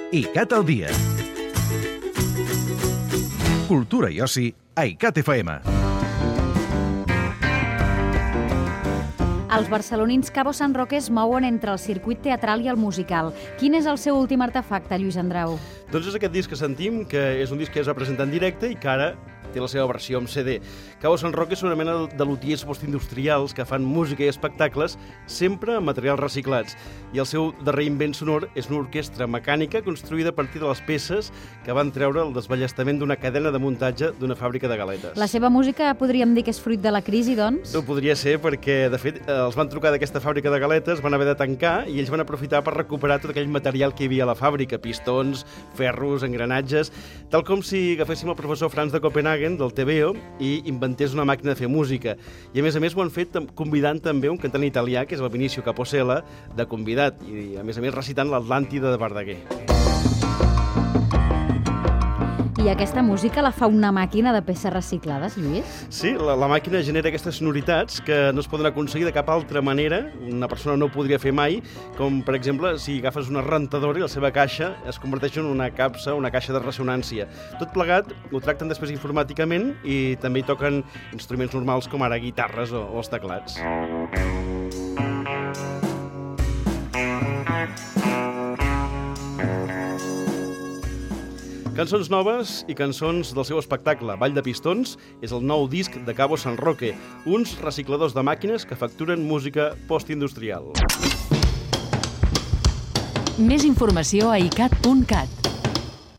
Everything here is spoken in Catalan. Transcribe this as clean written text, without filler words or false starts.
ICAT al dia. Cultura i oci a ICAT FM. Els barcelonins Cabo San Roque es mouen entre el circuit teatral i el musical. Quin és el seu últim artefacte, Lluís Andrau? Doncs és aquest disc que sentim, que és un disc que es va presentar en directe i que ara té la seva versió amb CD. Cabo San Roque és una mena de lutiers postindustrials que fan música i espectacles sempre amb materials reciclats. I el seu darrer invent sonor és una orquestra mecànica construïda a partir de les peces que van treure el desballestament d'una cadena de muntatge d'una fàbrica de galetes. La seva música podríem dir que és fruit de la crisi, doncs? No podria ser perquè, de fet, els van trucar d'aquesta fàbrica de galetes, van haver de tancar i ells van aprofitar per recuperar tot aquell material que hi havia a la fàbrica, pistons, ferros, engranatges, tal com si agaféssim el professor Franz de Copenhagen del TVO i inventés una màquina de fer música. I a més ho han fet convidant també un cantant italià, que és el Vinicio Capossela, de convidat, i a més recitant l'Atlàntida de Verdaguer. I aquesta música la fa una màquina de peces reciclades, Lluís? Sí, la màquina genera aquestes sonoritats que no es poden aconseguir de cap altra manera, una persona no ho podria fer mai, com per exemple si agafes una rentadora i la seva caixa es converteix en una capsa, una caixa de ressonància. Tot plegat ho tracten després informàticament i també hi toquen instruments normals com ara guitarres o els teclats. Cançons noves i cançons del seu espectacle Ball de Pistons és el nou disc de Cabo San Roque, uns recicladors de màquines que facturen música postindustrial. Més informació a icat.cat.